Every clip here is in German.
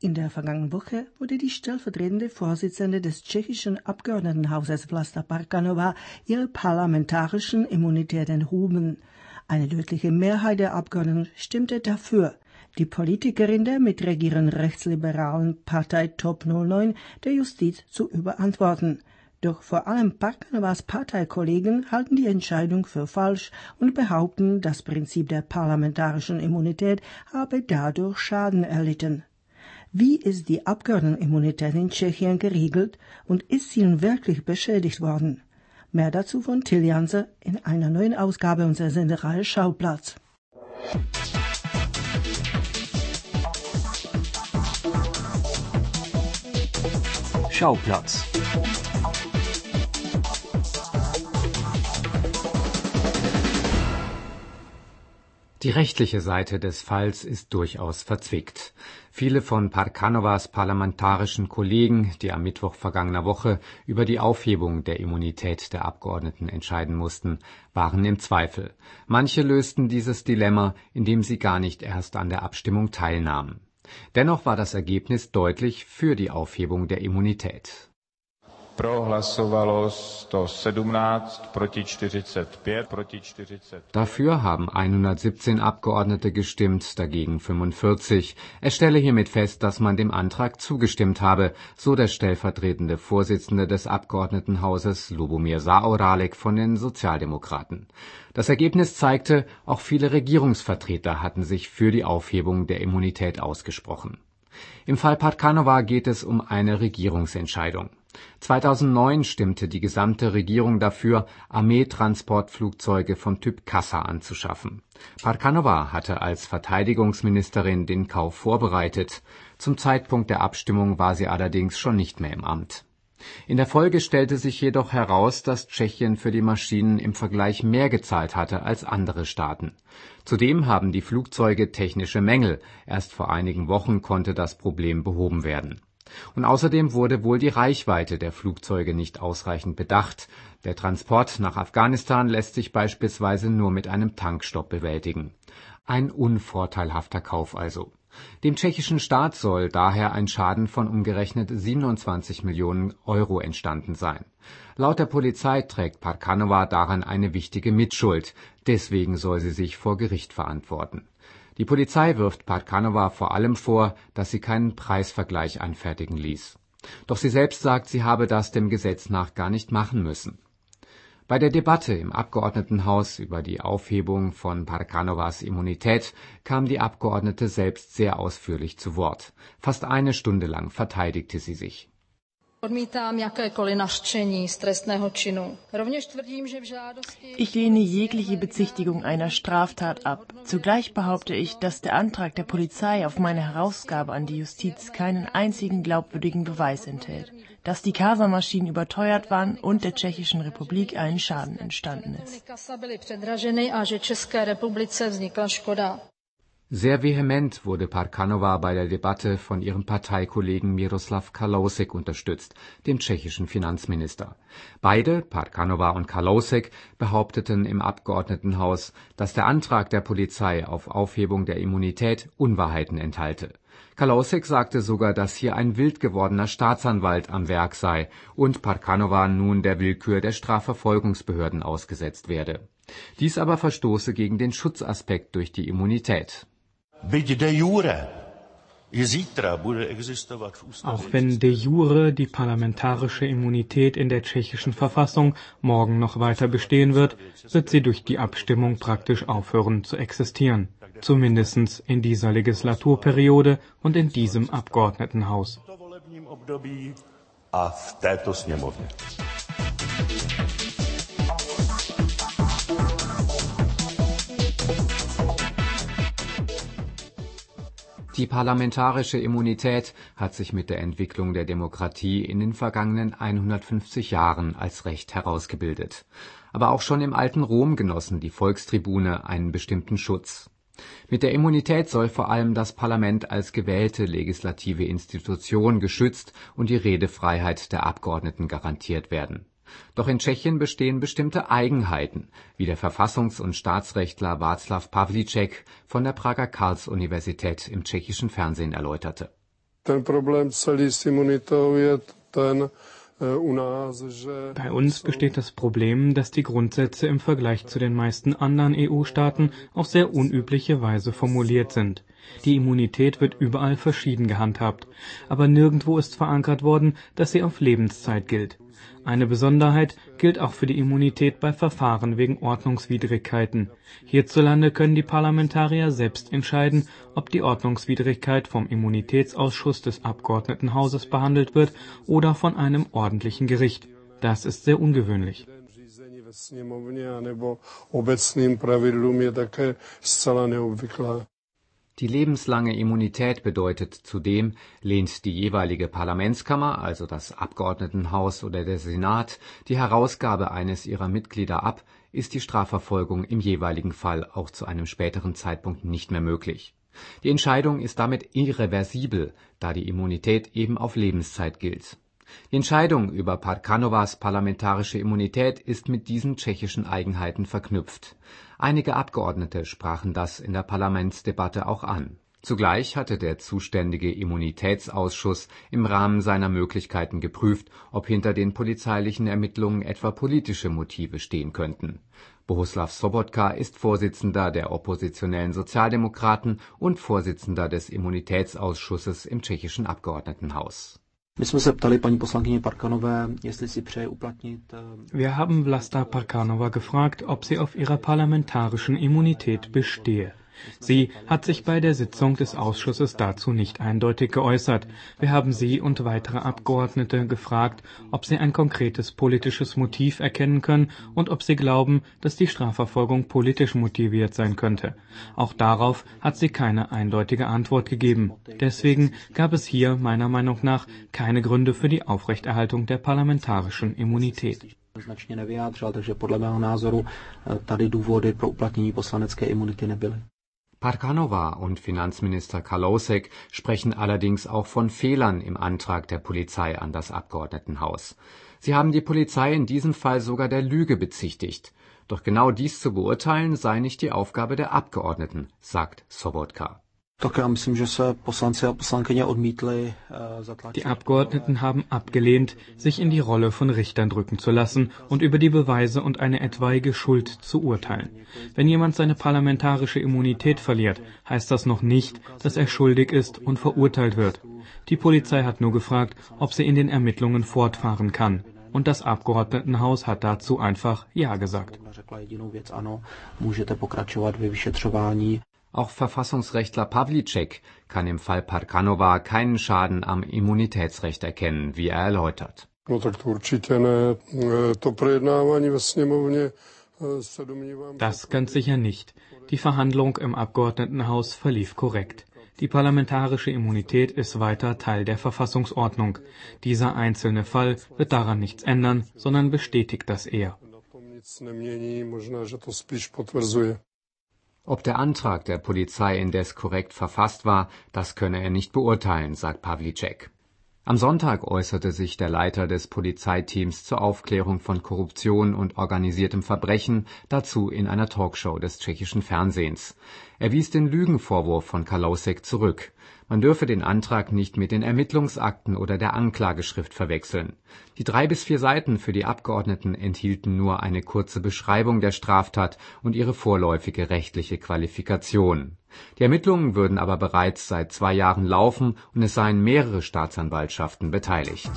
In der vergangenen Woche wurde die stellvertretende Vorsitzende des tschechischen Abgeordnetenhauses Vlasta Parkanová ihre parlamentarischen Immunität enthoben. Eine deutliche Mehrheit der Abgeordneten stimmte dafür, die Politikerin der mitregierenden rechtsliberalen Partei Top 09 der Justiz zu überantworten. Doch vor allem Parkanovas Parteikollegen halten die Entscheidung für falsch und behaupten, das Prinzip der parlamentarischen Immunität habe dadurch Schaden erlitten. Wie ist die Abgeordnetenimmunität in Tschechien geregelt und ist sie nun wirklich beschädigt worden? Mehr dazu von Till Janse in einer neuen Ausgabe unserer Sendereihe Schauplatz. Schauplatz. Die rechtliche Seite des Falls ist durchaus verzwickt. Viele von Parkanovas parlamentarischen Kollegen, die am Mittwoch vergangener Woche über die Aufhebung der Immunität der Abgeordneten entscheiden mussten, waren im Zweifel. Manche lösten dieses Dilemma, indem sie gar nicht erst an der Abstimmung teilnahmen. Dennoch war das Ergebnis deutlich für die Aufhebung der Immunität. Pro hlasovalo 117, proti 45. Dafür haben 117 Abgeordnete gestimmt, dagegen 45. Es stelle hiermit fest, dass man dem Antrag zugestimmt habe, so der stellvertretende Vorsitzende des Abgeordnetenhauses Lubomir Zaorálek von den Sozialdemokraten. Das Ergebnis zeigte, auch viele Regierungsvertreter hatten sich für die Aufhebung der Immunität ausgesprochen. Im Fall Parkanová geht es um eine Regierungsentscheidung. 2009 stimmte die gesamte Regierung dafür, Armeetransportflugzeuge vom Typ Kasa anzuschaffen. Parkanová hatte als Verteidigungsministerin den Kauf vorbereitet. Zum Zeitpunkt der Abstimmung war sie allerdings schon nicht mehr im Amt. In der Folge stellte sich jedoch heraus, dass Tschechien für die Maschinen im Vergleich mehr gezahlt hatte als andere Staaten. Zudem haben die Flugzeuge technische Mängel. Erst vor einigen Wochen konnte das Problem behoben werden. Und außerdem wurde wohl die Reichweite der Flugzeuge nicht ausreichend bedacht. Der Transport nach Afghanistan lässt sich beispielsweise nur mit einem Tankstopp bewältigen. Ein unvorteilhafter Kauf also. Dem tschechischen Staat soll daher ein Schaden von umgerechnet 27 Millionen Euro entstanden sein. Laut der Polizei trägt Parkanová daran eine wichtige Mitschuld. Deswegen soll sie sich vor Gericht verantworten. Die Polizei wirft Parkanová vor allem vor, dass sie keinen Preisvergleich anfertigen ließ. Doch sie selbst sagt, sie habe das dem Gesetz nach gar nicht machen müssen. Bei der Debatte im Abgeordnetenhaus über die Aufhebung von Parkanovas Immunität kam die Abgeordnete selbst sehr ausführlich zu Wort. Fast eine Stunde lang verteidigte sie sich. Ich lehne jegliche Bezichtigung einer Straftat ab. Zugleich behaupte ich, dass der Antrag der Polizei auf meine Herausgabe an die Justiz keinen einzigen glaubwürdigen Beweis enthält, dass die Kasa-Maschinen überteuert waren und der Tschechischen Republik ein Schaden entstanden ist. Sehr vehement wurde Parkanová bei der Debatte von ihrem Parteikollegen Miroslav Kalousek unterstützt, dem tschechischen Finanzminister. Beide, Parkanová und Kalousek, behaupteten im Abgeordnetenhaus, dass der Antrag der Polizei auf Aufhebung der Immunität Unwahrheiten enthalte. Kalousek sagte sogar, dass hier ein wild gewordener Staatsanwalt am Werk sei und Parkanová nun der Willkür der Strafverfolgungsbehörden ausgesetzt werde. Dies aber verstoße gegen den Schutzaspekt durch die Immunität. Auch wenn de jure die parlamentarische Immunität in der tschechischen Verfassung morgen noch weiter bestehen wird, wird sie durch die Abstimmung praktisch aufhören zu existieren. Zumindest in dieser Legislaturperiode und in diesem Abgeordnetenhaus. Die parlamentarische Immunität hat sich mit der Entwicklung der Demokratie in den vergangenen 150 Jahren als Recht herausgebildet. Aber auch schon im alten Rom genossen die Volkstribune einen bestimmten Schutz. Mit der Immunität soll vor allem das Parlament als gewählte legislative Institution geschützt und die Redefreiheit der Abgeordneten garantiert werden. Doch in Tschechien bestehen bestimmte Eigenheiten, wie der Verfassungs- und Staatsrechtler Václav Pavlíček von der Prager Karls-Universität im tschechischen Fernsehen erläuterte. Bei uns besteht das Problem, dass die Grundsätze im Vergleich zu den meisten anderen EU-Staaten auf sehr unübliche Weise formuliert sind. Die Immunität wird überall verschieden gehandhabt, aber nirgendwo ist verankert worden, dass sie auf Lebenszeit gilt. Eine Besonderheit gilt auch für die Immunität bei Verfahren wegen Ordnungswidrigkeiten. Hierzulande können die Parlamentarier selbst entscheiden, ob die Ordnungswidrigkeit vom Immunitätsausschuss des Abgeordnetenhauses behandelt wird oder von einem ordentlichen Gericht. Das ist sehr ungewöhnlich. Die lebenslange Immunität bedeutet zudem, lehnt die jeweilige Parlamentskammer, also das Abgeordnetenhaus oder der Senat, die Herausgabe eines ihrer Mitglieder ab, ist die Strafverfolgung im jeweiligen Fall auch zu einem späteren Zeitpunkt nicht mehr möglich. Die Entscheidung ist damit irreversibel, da die Immunität eben auf Lebenszeit gilt. Die Entscheidung über Parkanovas parlamentarische Immunität ist mit diesen tschechischen Eigenheiten verknüpft. Einige Abgeordnete sprachen das in der Parlamentsdebatte auch an. Zugleich hatte der zuständige Immunitätsausschuss im Rahmen seiner Möglichkeiten geprüft, ob hinter den polizeilichen Ermittlungen etwa politische Motive stehen könnten. Bohuslav Sobotka ist Vorsitzender der oppositionellen Sozialdemokraten und Vorsitzender des Immunitätsausschusses im tschechischen Abgeordnetenhaus. Wir haben Vlasta Parkanova gefragt, ob sie auf ihrer parlamentarischen Immunität bestehe. Sie hat sich bei der Sitzung des Ausschusses dazu nicht eindeutig geäußert. Wir haben sie und weitere Abgeordnete gefragt, ob sie ein konkretes politisches Motiv erkennen können und ob sie glauben, dass die Strafverfolgung politisch motiviert sein könnte. Auch darauf hat sie keine eindeutige Antwort gegeben. Deswegen gab es hier meiner Meinung nach keine Gründe für die Aufrechterhaltung der parlamentarischen Immunität. Značně nevyjádřila, takže podle mého názoru tady důvody pro uplatnění poslanecké imunity nebyly. Parkanova und Finanzminister Kalousek sprechen allerdings auch von Fehlern im Antrag der Polizei an das Abgeordnetenhaus. Sie haben die Polizei in diesem Fall sogar der Lüge bezichtigt. Doch genau dies zu beurteilen sei nicht die Aufgabe der Abgeordneten, sagt Sobotka. Die Abgeordneten haben abgelehnt, sich in die Rolle von Richtern drücken zu lassen und über die Beweise und eine etwaige Schuld zu urteilen. Wenn jemand seine parlamentarische Immunität verliert, heißt das noch nicht, dass er schuldig ist und verurteilt wird. Die Polizei hat nur gefragt, ob sie in den Ermittlungen fortfahren kann. Und das Abgeordnetenhaus hat dazu einfach Ja gesagt. Auch Verfassungsrechtler Pavlíček kann im Fall Parkanova keinen Schaden am Immunitätsrecht erkennen, wie er erläutert. Das ganz sicher nicht. Die Verhandlung im Abgeordnetenhaus verlief korrekt. Die parlamentarische Immunität ist weiter Teil der Verfassungsordnung. Dieser einzelne Fall wird daran nichts ändern, sondern bestätigt das eher. Ob der Antrag der Polizei indes korrekt verfasst war, das könne er nicht beurteilen, sagt Pavlíček. Am Sonntag äußerte sich der Leiter des Polizeiteams zur Aufklärung von Korruption und organisiertem Verbrechen dazu in einer Talkshow des tschechischen Fernsehens. Er wies den Lügenvorwurf von Kalousek zurück. Man dürfe den Antrag nicht mit den Ermittlungsakten oder der Anklageschrift verwechseln. Die 3 bis 4 Seiten für die Abgeordneten enthielten nur eine kurze Beschreibung der Straftat und ihre vorläufige rechtliche Qualifikation. Die Ermittlungen würden aber bereits seit 2 Jahren laufen und es seien mehrere Staatsanwaltschaften beteiligt.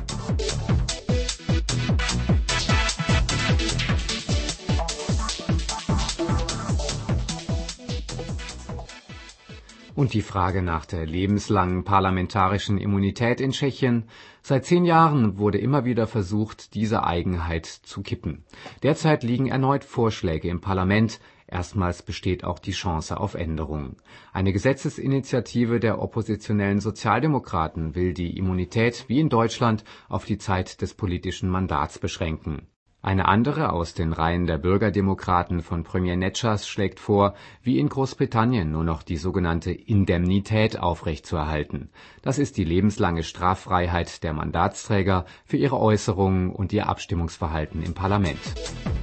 Und die Frage nach der lebenslangen parlamentarischen Immunität in Tschechien. Seit 10 Jahren wurde immer wieder versucht, diese Eigenheit zu kippen. Derzeit liegen erneut Vorschläge im Parlament. Erstmals besteht auch die Chance auf Änderungen. Eine Gesetzesinitiative der oppositionellen Sozialdemokraten will die Immunität wie in Deutschland auf die Zeit des politischen Mandats beschränken. Eine andere aus den Reihen der Bürgerdemokraten von Premier Netschas schlägt vor, wie in Großbritannien nur noch die sogenannte Indemnität aufrechtzuerhalten. Das ist die lebenslange Straffreiheit der Mandatsträger für ihre Äußerungen und ihr Abstimmungsverhalten im Parlament.